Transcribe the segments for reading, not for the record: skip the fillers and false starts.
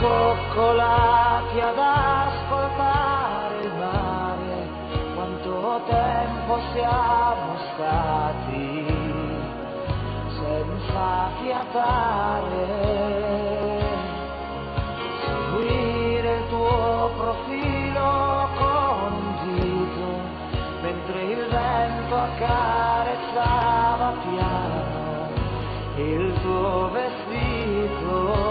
coccolati ad ascoltare il mare, quanto tempo siamo stati senza fiatare, seguire il tuo profilo con un dito, mentre il vento accarezzava piano il tuo vestito.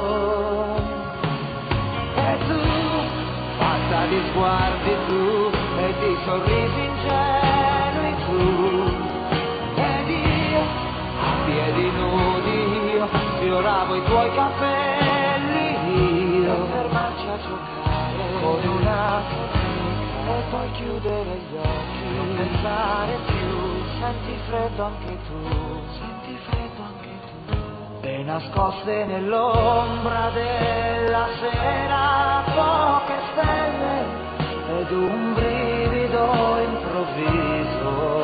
E tu, fatta di sguardi tu e di sorrisi ingenui tu, ed io, a piedi nudi io, sfioravo i tuoi capelli io, per fermarci a giocare con una formica e poi chiudere gli occhi, non pensare più, senti freddo anche tu, senti freddo anche tu. E nascoste nell'ombra della sera poche stelle ed un brivido improvviso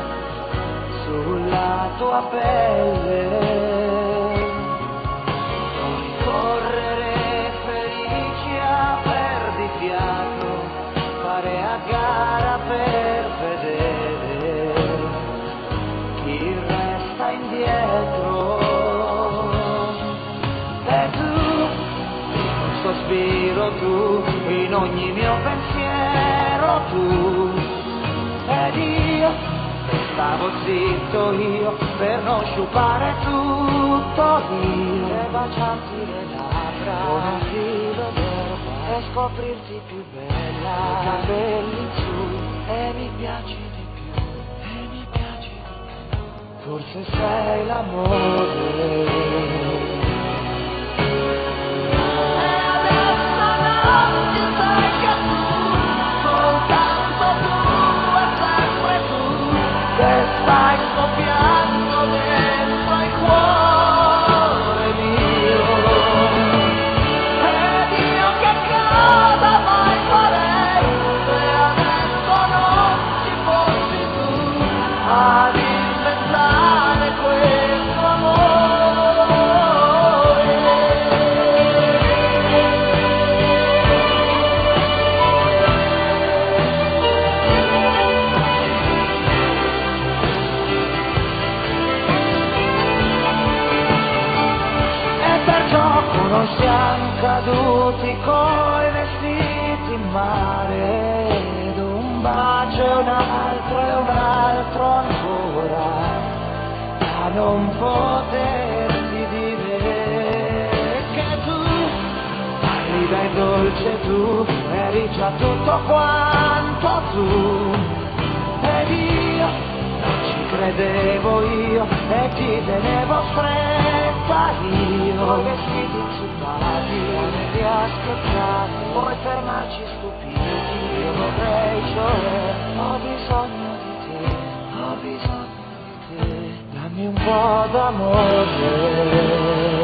sulla tua pelle. Puoi correre felici a perdifiato, fare a gara per vedere chi resta indietro. Sospiro tu, in ogni mio pensiero tu, ed io stavo zitto io per non sciupare tutto io, e baciarti le labbra con un filo d'erba e scoprirti più bella, i capelli in su, e mi piaci di più, e mi piaci di più, forse sei l'amore. Stai soffiando dentro il cuore mio, ed io che cosa mai farei se adesso non ci fossi tu ad inventare questo amore. Non siamo caduti coi vestiti in mare, ed un bacio e un altro ancora, a non poterti dire che tu parli dai dolce tu, eri già tutto quanto tu, ed io non ci credevo io e ti tenevo stretta io, vestiti insupati, ti aspettati, vorrei fermarci stupiti, io vorrei, cioè, ho bisogno di te, ho bisogno di te, dammi un po' d'amore.